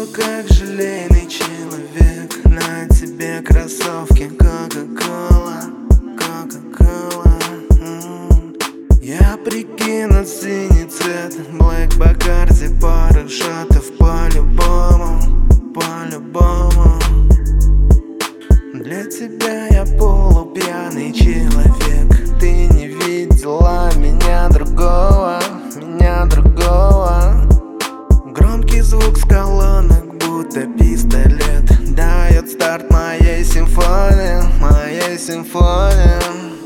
как желейный человек. На тебе кроссовки Кока-Кола, Кока-Кола. Я прикину синий цвет, Black Bacardi, пару шотов по-любому, по-любому. Для тебя я полупьяный человек. Ты не видела меня другого, меня другого. Громкий звук с колонок, будто пистолет, дает старт моей симфонии, моей симфонии.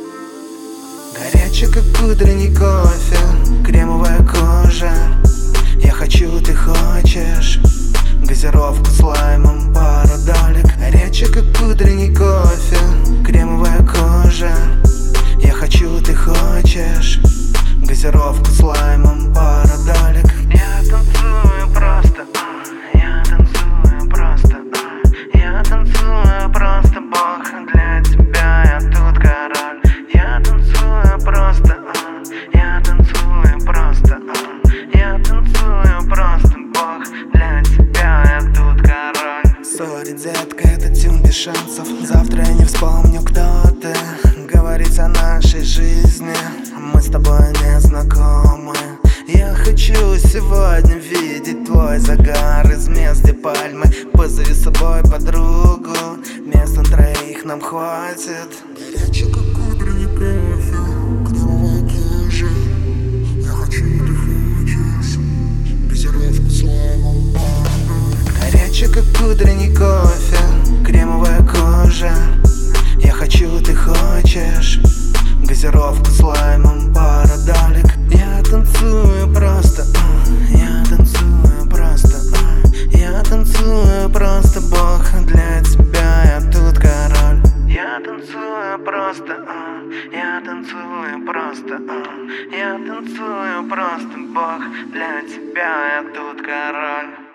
Горячий, как утренний кофе, кремовая кожа. Я хочу, ты хочешь. Газировку с лаймом, пару долек. Горячий, как утренний кофе, кремовая кожа. Я хочу, ты хочешь. Газировку с лаймом, пару долек. Я танцую просто, я танцую просто, я танцую просто, Бог, для тебя я тут король. Я танцую просто, я танцую просто, я танцую просто, Бог, для тебя я тут король. Сори, детка, это тюн без шансов. Завтра я не вспомню, кто ты. Говорить о нашей жизни, мы с тобой не знакомы. Я хочу сегодня видеть твой загар из мест, где пальмы. Позови с собой подругу, мест на троих нам хватит. Горячий, как утренний кофе, кремовая кожа. Я хочу, ты хочешь. Газировку с лаймом, Горячий, как утренний кофе, кремовая кожа. Я хочу, ты хочешь. Газировку с лаймом, пару долек. Я танцую просто, я танцую просто, я танцую просто, Бог, для тебя я тут король. Я танцую просто, я танцую просто, я танцую просто, Бог, для тебя я тут король.